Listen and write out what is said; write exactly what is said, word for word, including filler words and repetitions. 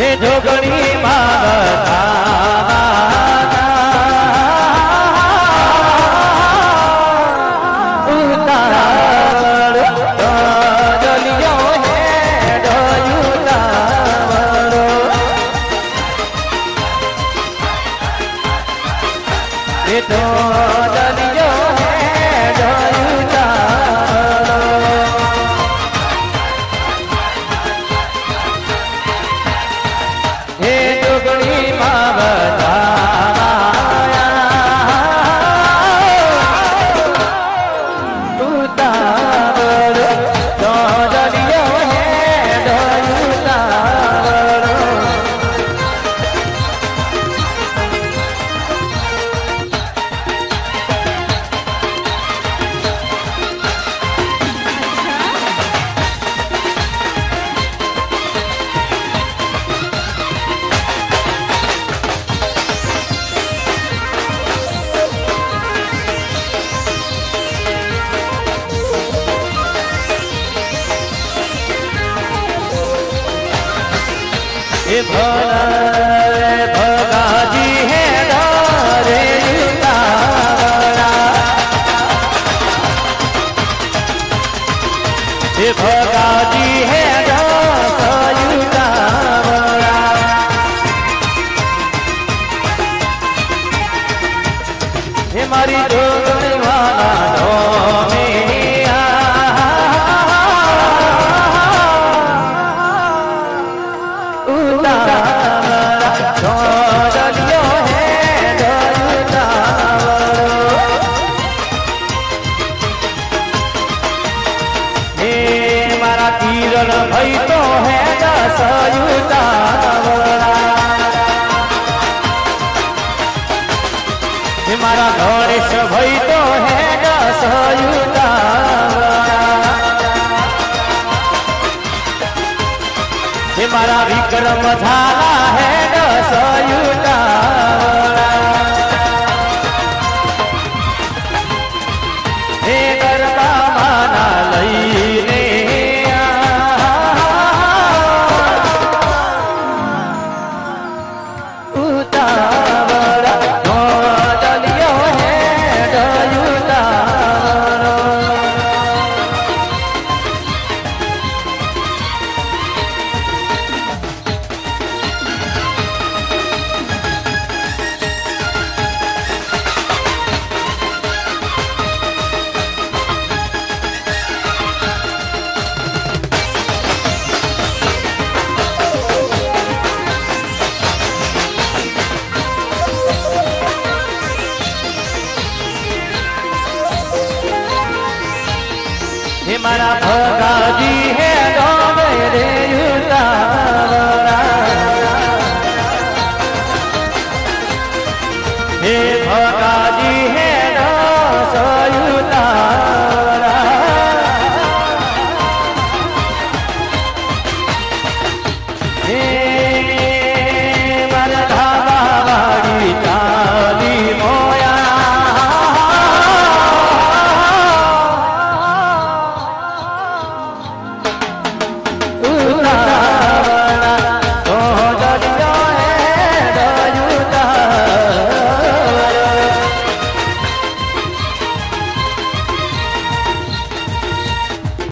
हे जोगणी मावता भगाजी है डारे युतावरा हे भगाजी है डास युतावरा हे मारी जोगणी वाला नो भई तो है दस युतावरा मारा गणेश भई तो है दस युतावरा मारा विक्रम झाला है दस युतावरा हे गरबा माना लईने मारा भगाजी है डोबरे युतावरा हे भगाजी है डास युतावरा हे